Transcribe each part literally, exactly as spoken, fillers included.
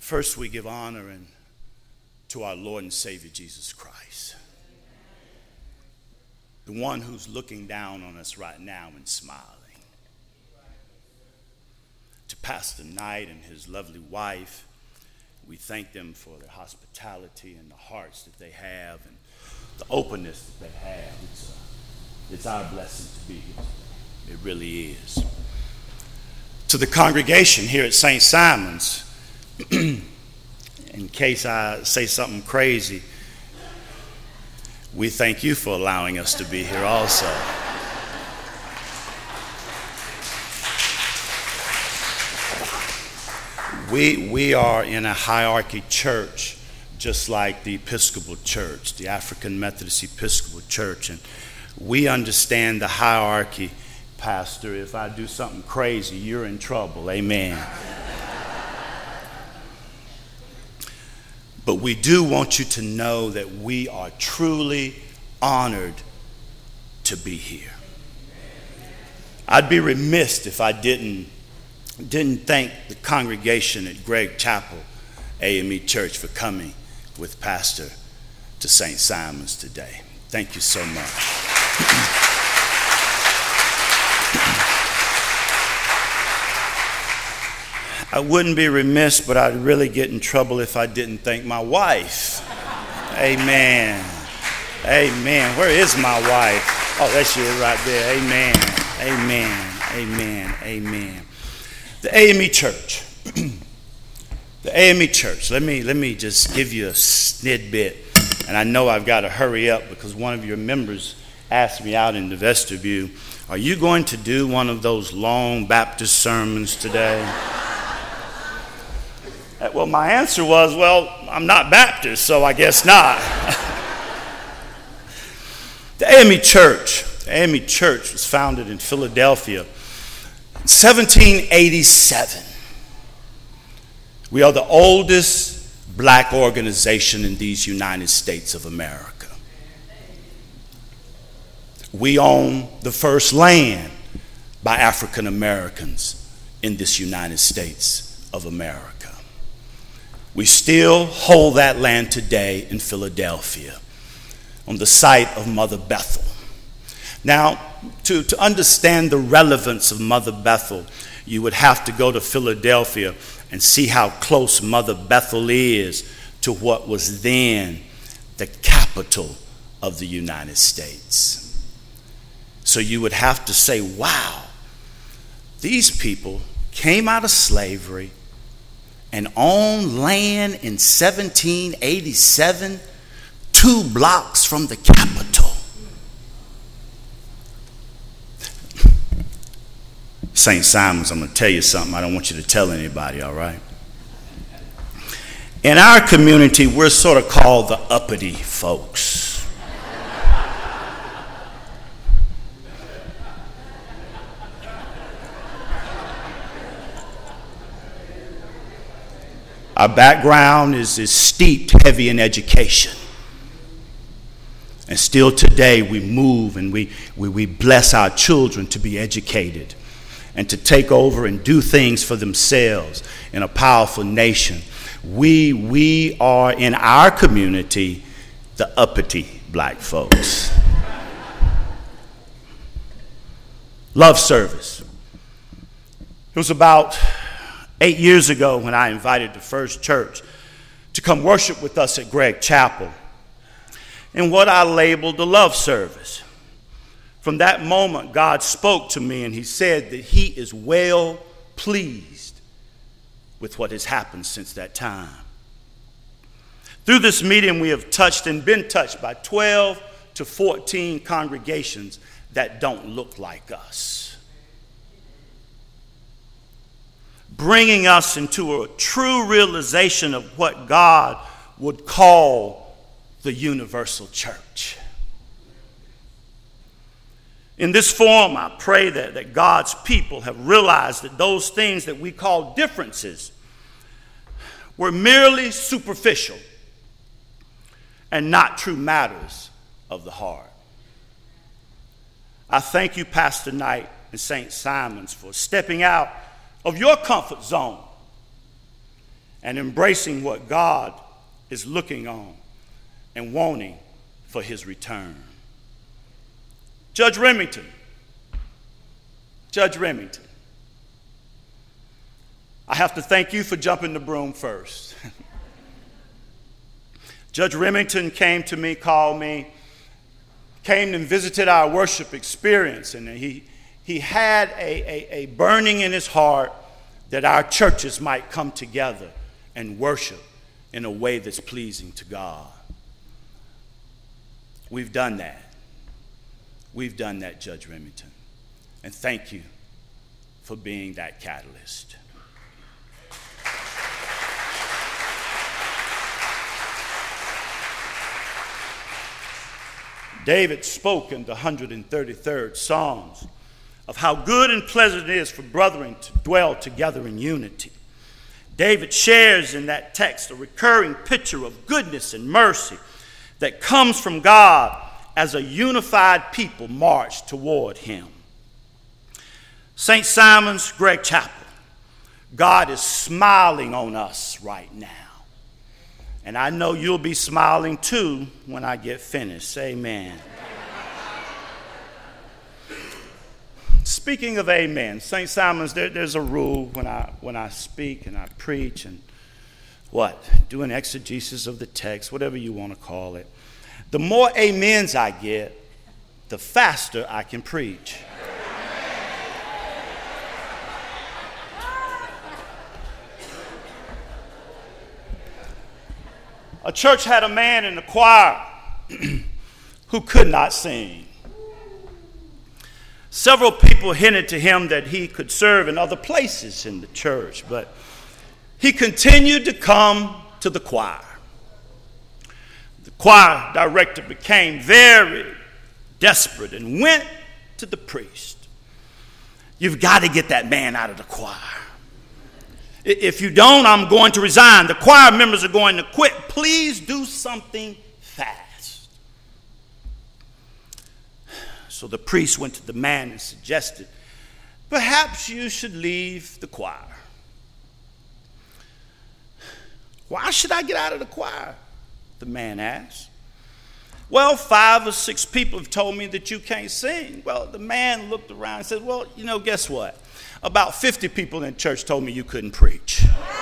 First, we give honor and to our Lord and Savior, Jesus Christ. The one who's looking down on us right now and smiling. To Pastor Knight and his lovely wife, we thank them for their hospitality and the hearts that they have and the openness that they have. It's, a, it's our blessing to be here today. It really is. To the congregation here at Saint Simon's, in case I say something crazy, we thank you for allowing us to be here also. We, we are in a hierarchy church, just like the Episcopal Church, the African Methodist Episcopal Church, and we understand the hierarchy. Pastor, if I do something crazy, you're in trouble. Amen. But we do want you to know that we are truly honored to be here. I'd be remiss if I didn't didn't thank the congregation at Gregg Chapel A M E Church for coming with Pastor to Saint Simon's today. Thank you so much. I wouldn't be remiss, but I'd really get in trouble if I didn't thank my wife. Amen. Amen. Where is my wife? Oh, there she is right there. Amen. Amen. Amen. Amen. The A M E Church. The A M E Church. Let me let me just give you a snidbit. And I know I've got to hurry up because one of your members asked me out in the vestibule, are you going to do one of those long Baptist sermons today? Well, my answer was, well, I'm not Baptist, so I guess not. The A M E Church, the A M E Church was founded in Philadelphia in seventeen eighty-seven. We are the oldest black organization in these United States of America. We own the first land by African Americans in this United States of America. We still hold that land today in Philadelphia on the site of Mother Bethel. Now, to, to understand the relevance of Mother Bethel, you would have to go to Philadelphia and see how close Mother Bethel is to what was then the capital of the United States. So you would have to say, wow, these people came out of slavery and owned land in seventeen eighty-seven, two blocks from the capital. Saint Simon's, I'm going to tell you something. I don't want you to tell anybody, all right? In our community, we're sort of called the uppity folks. Our background is, is steeped heavy in education. And still today we move and we, we, we bless our children to be educated and to take over and do things for themselves in a powerful nation. We, we are in our community the uppity black folks. Love service. It was about Eight years ago when I invited the First Church to come worship with us at Gregg Chapel in what I labeled the love service. From that moment, God spoke to me and he said that he is well pleased with what has happened since that time. Through this meeting, we have touched and been touched by twelve to fourteen congregations that don't look like us, bringing us into a true realization of what God would call the universal church. In this forum, I pray that, that God's people have realized that those things that we call differences were merely superficial and not true matters of the heart. I thank you, Pastor Knight and Saint Simon's, for stepping out of your comfort zone and embracing what God is looking on and wanting for his return. Judge Remington, Judge Remington, I have to thank you for jumping the broom first. Judge Remington came to me, called me, came and visited our worship experience, and he, he had a, a, a burning in his heart that our churches might come together and worship in a way that's pleasing to God. We've done that. We've done that, Judge Remington. And thank you for being that catalyst. David spoke in the one hundred thirty-third Psalms of how good and pleasant it is for brethren to dwell together in unity. David shares in that text a recurring picture of goodness and mercy that comes from God as a unified people march toward him. Saint Simon's, Greg Chapel, God is smiling on us right now. And I know you'll be smiling too when I get finished. Amen. Speaking of amen, Saint Simon's, there, there's a rule when I when I speak and I preach and what? Do an exegesis of the text, whatever you want to call it. The more amens I get, the faster I can preach. A church had a man in the choir who could not sing. Several people hinted to him that he could serve in other places in the church, but he continued to come to the choir. The choir director became very desperate and went to the priest. You've got to get that man out of the choir. If you don't, I'm going to resign. The choir members are going to quit. Please do something fast. So the priest went to the man and suggested, perhaps you should leave the choir. Why should I get out of the choir? The man asked. Well, five or six people have told me that you can't sing. Well, the man looked around and said, well, you know, guess what? About fifty people in church told me you couldn't preach.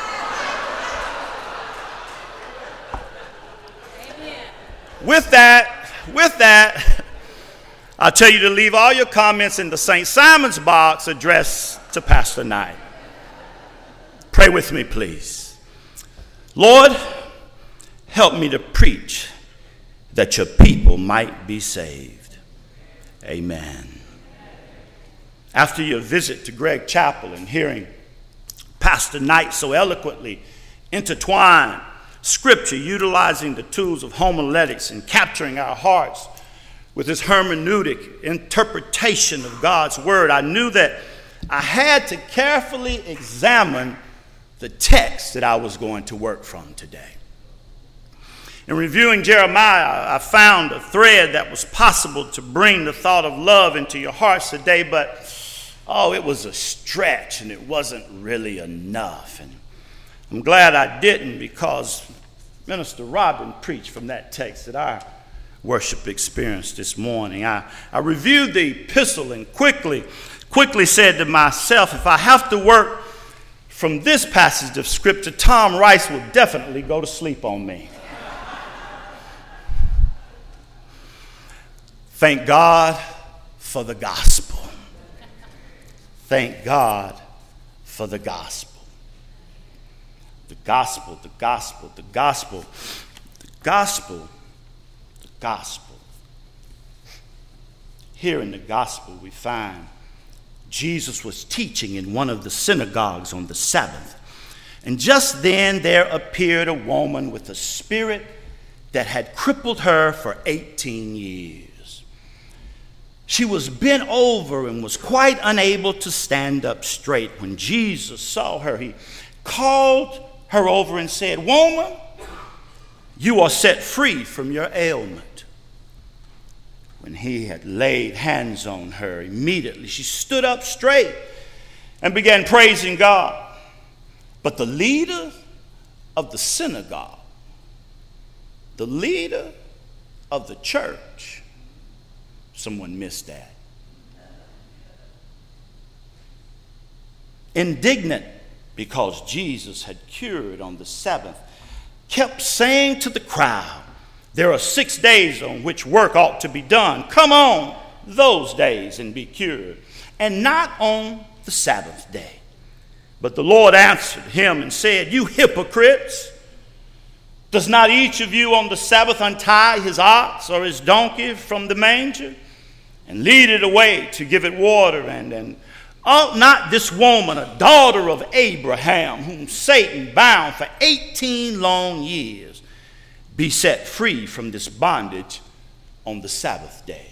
Amen. With that, with that, I'll tell you to leave all your comments in the Saint Simon's box addressed to Pastor Knight. Pray with me, please. Lord, help me to preach that your people might be saved. Amen. After your visit to Greg Chapel and hearing Pastor Knight so eloquently intertwine Scripture, utilizing the tools of homiletics and capturing our hearts with his hermeneutic interpretation of God's word, I knew that I had to carefully examine the text that I was going to work from today. In reviewing Jeremiah, I found a thread that was possible to bring the thought of love into your hearts today, but oh, it was a stretch and it wasn't really enough. And I'm glad I didn't, because Minister Robin preached from that text at our worship experience this morning. I, I reviewed the epistle and quickly, quickly said to myself, if I have to work from this passage of Scripture, Tom Rice will definitely go to sleep on me. Thank God for the gospel. Thank God for the gospel. The gospel, the gospel, the gospel, the gospel, the gospel. Here in the gospel we find Jesus was teaching in one of the synagogues on the Sabbath. And just then there appeared a woman with a spirit that had crippled her for eighteen years. She was bent over and was quite unable to stand up straight. When Jesus saw her, he called her over and said, "Woman, you are set free from your ailment." When he had laid hands on her, immediately she stood up straight and began praising God. But the leader of the synagogue, the leader of the church. Someone missed that. Indignant because Jesus had cured on the Sabbath, kept saying to the crowd, there are six days on which work ought to be done. Come on those days and be cured, and not on the Sabbath day. But the Lord answered him and said, you hypocrites, does not each of you on the Sabbath untie his ox or his donkey from the manger and lead it away to give it water? And, and ought not this woman, a daughter of Abraham, whom Satan bound for eighteen long years, be set free from this bondage on the Sabbath day?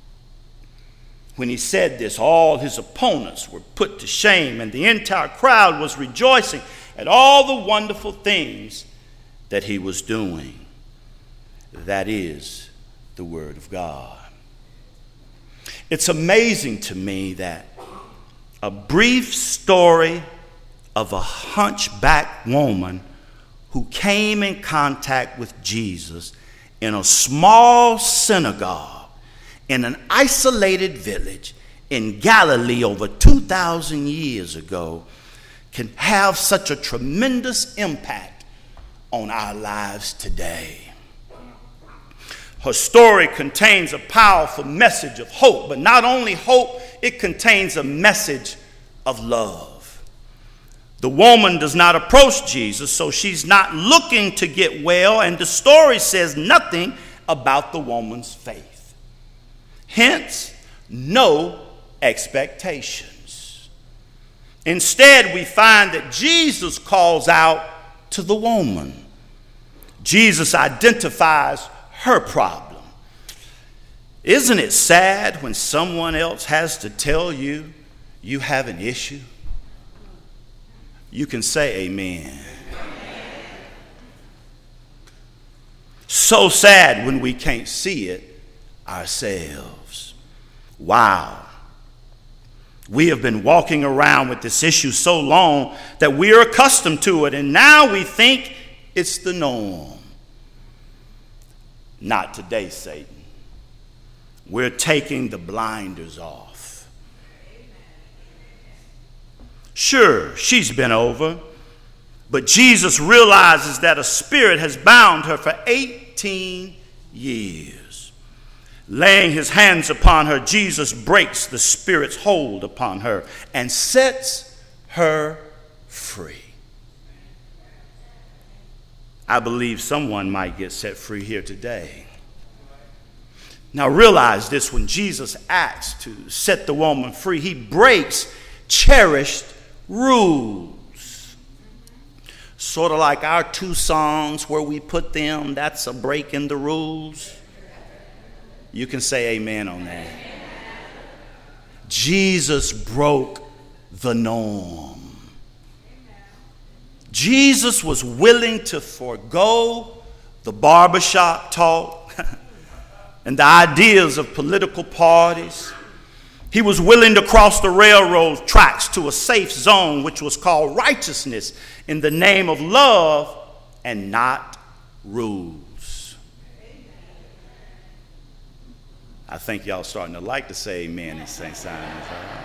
When he said this, all his opponents were put to shame, and the entire crowd was rejoicing at all the wonderful things that he was doing. That is the word of God. It's amazing to me that a brief story of a hunchback woman who came in contact with Jesus in a small synagogue in an isolated village in Galilee over two thousand years ago can have such a tremendous impact on our lives today. Her story contains a powerful message of hope, but not only hope, it contains a message of love. The woman does not approach Jesus, so she's not looking to get well, and the story says nothing about the woman's faith. Hence, no expectations. Instead, we find that Jesus calls out to the woman. Jesus identifies her problem. Isn't it sad when someone else has to tell you you have an issue? You can say amen. So sad when we can't see it ourselves. Wow. We have been walking around with this issue so long that we are accustomed to it, and now we think it's the norm. Not today, Satan. We're taking the blinders off. Sure, she's been over, but Jesus realizes that a spirit has bound her for eighteen years. Laying his hands upon her, Jesus breaks the spirit's hold upon her and sets her free. I believe someone might get set free here today. Now realize this: when Jesus acts to set the woman free, he breaks cherished rules. Sort of like our two songs where we put them, that's a break in the rules. You can say amen on that. Jesus broke the norm. Jesus was willing to forego the barbershop talk and the ideas of political parties. He was willing to cross the railroad tracks to a safe zone, which was called righteousness, in the name of love and not rules. I think y'all starting to like to say amen in Saint Simon's.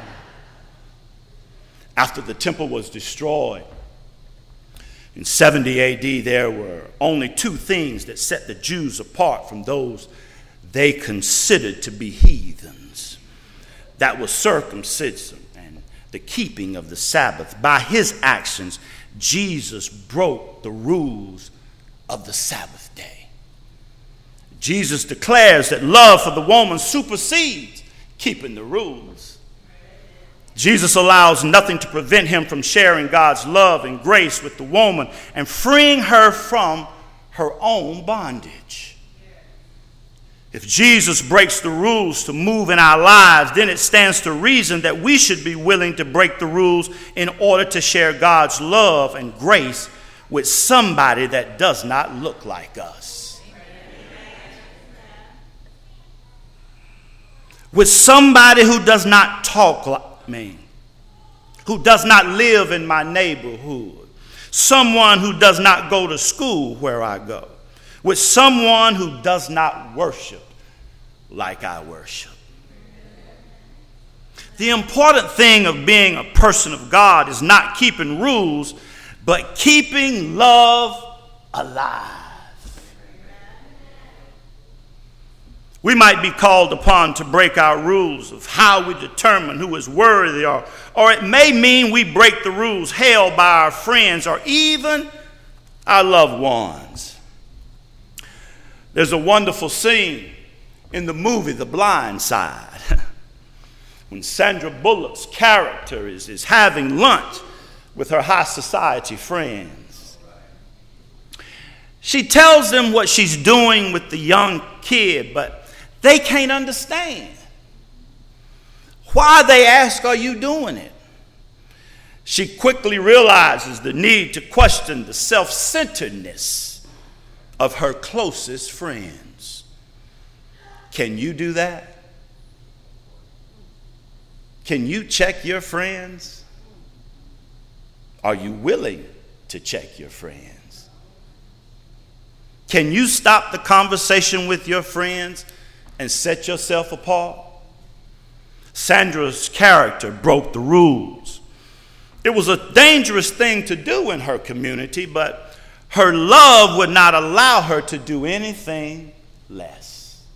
After the temple was destroyed in seventy A D, there were only two things that set the Jews apart from those they considered to be heathens. That was circumcision and the keeping of the Sabbath. By his actions, Jesus broke the rules of the Sabbath day. Jesus declares that love for the woman supersedes keeping the rules. Jesus allows nothing to prevent him from sharing God's love and grace with the woman and freeing her from her own bondage. If Jesus breaks the rules to move in our lives, then it stands to reason that we should be willing to break the rules in order to share God's love and grace with somebody that does not look like us. With somebody who does not talk like me, who does not live in my neighborhood, someone who does not go to school where I go, with someone who does not worship like I worship. The important thing of being a person of God is not keeping rules, but keeping love alive. We might be called upon to break our rules of how we determine who is worthy, or, or it may mean we break the rules held by our friends or even our loved ones. There's a wonderful scene in the movie The Blind Side when Sandra Bullock's character is, is having lunch with her high society friends. She tells them what she's doing with the young kid, but they can't understand. Why, they ask, are you doing it? She quickly realizes the need to question the self-centeredness of her closest friends. Can you do that? Can you check your friends? Are you willing to check your friends? Can you stop the conversation with your friends and set yourself apart? Sandra's character broke the rules. It was a dangerous thing to do in her community, but her love would not allow her to do anything less.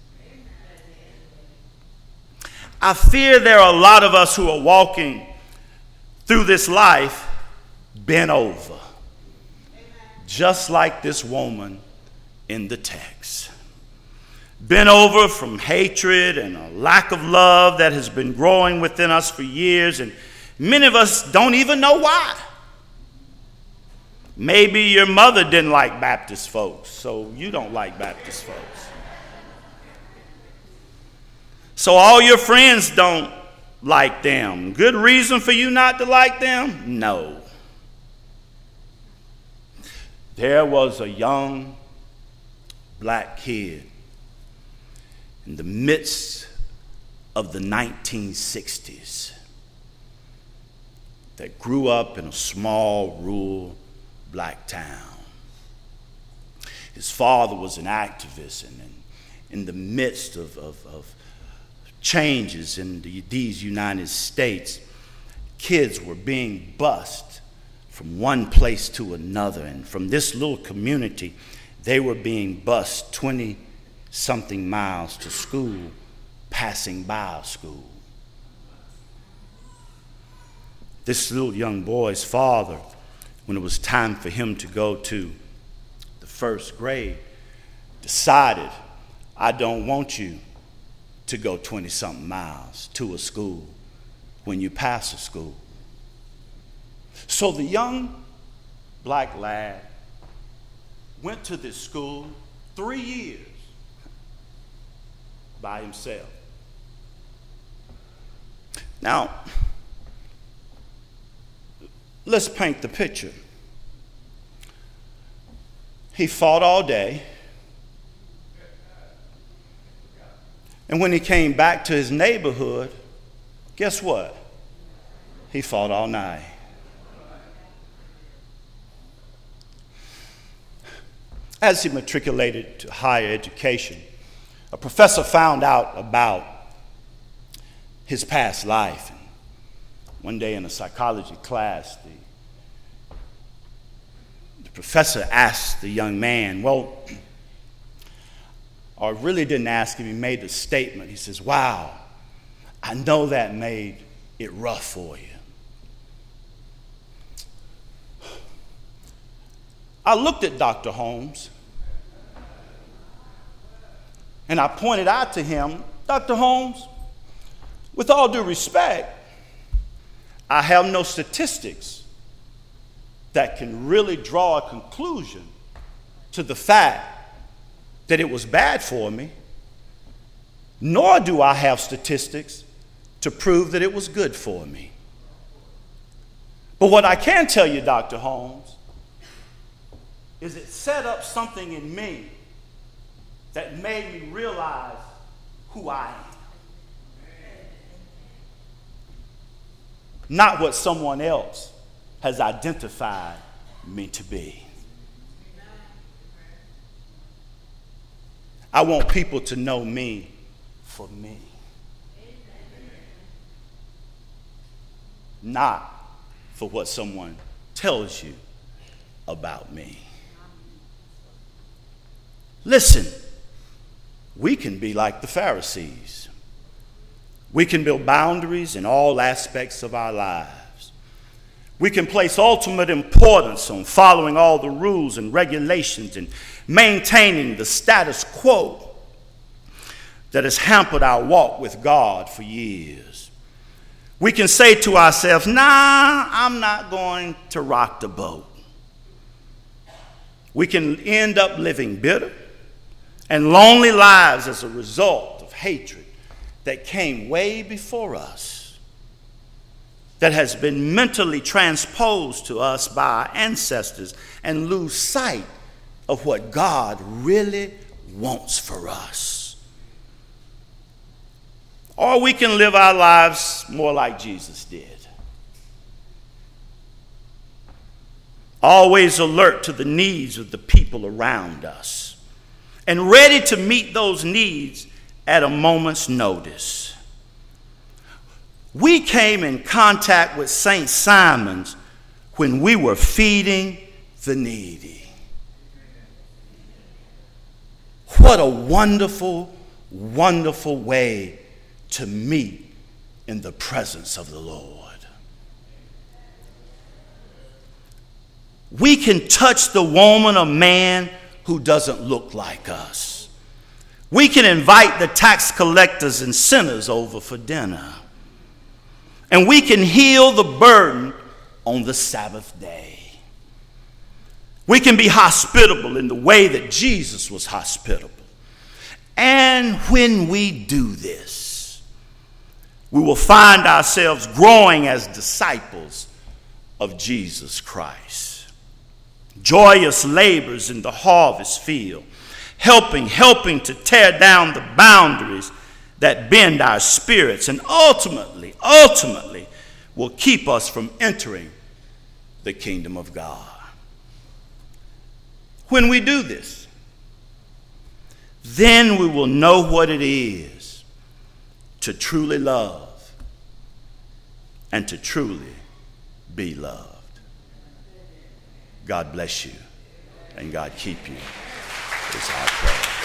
I fear there are a lot of us who are walking through this life bent over, just like this woman in the text. Bent over from hatred and a lack of love that has been growing within us for years, and many of us don't even know why. Maybe your mother didn't like Baptist folks, so you don't like Baptist folks. So all your friends don't like them. Good reason for you not to like them? No. There was a young black kid in the midst of the nineteen sixties that grew up in a small rural black town. His father was an activist, and in, in the midst of, of, of changes in the, these United States, kids were being bused from one place to another, and from this little community, they were being bused twenty-something miles to school, passing by our school. This little young boy's father, when it was time for him to go to the first grade, decided, I don't want you to go twenty-something miles to a school when you pass a school. So the young black lad went to this school three years by himself. Now, let's paint the picture. He fought all day. And when he came back to his neighborhood, guess what? He fought all night. As he matriculated to higher education, a professor found out about his past life. One day in a psychology class, the, the professor asked the young man, well, or really didn't ask him, he made a statement. He says, wow, I know that made it rough for you. I looked at Doctor Holmes and I pointed out to him, Doctor Holmes, with all due respect, I have no statistics that can really draw a conclusion to the fact that it was bad for me, nor do I have statistics to prove that it was good for me. But what I can tell you, Doctor Holmes, is it set up something in me that made me realize who I am. Not what someone else has identified me to be. I want people to know me for me, not for what someone tells you about me. Listen, we can be like the Pharisees. We can build boundaries in all aspects of our lives. We can place ultimate importance on following all the rules and regulations and maintaining the status quo that has hampered our walk with God for years. We can say to ourselves, nah, I'm not going to rock the boat. We can end up living bitter and lonely lives as a result of hatred that came way before us, that has been mentally transposed to us by our ancestors, and lose sight of what God really wants for us. Or we can live our lives more like Jesus did. Always alert to the needs of the people around us and ready to meet those needs at a moment's notice. We came in contact with Saint Simon's when we were feeding the needy. What a wonderful, wonderful way to meet in the presence of the Lord. We can touch the woman or man who doesn't look like us. We can invite the tax collectors and sinners over for dinner. And we can heal the burden on the Sabbath day. We can be hospitable in the way that Jesus was hospitable. And when we do this, we will find ourselves growing as disciples of Jesus Christ. Joyous labors in the harvest field, helping, helping to tear down the boundaries that bend our spirits and ultimately, ultimately will keep us from entering the kingdom of God. When we do this, then we will know what it is to truly love and to truly be loved. God bless you and God keep you is our prayer.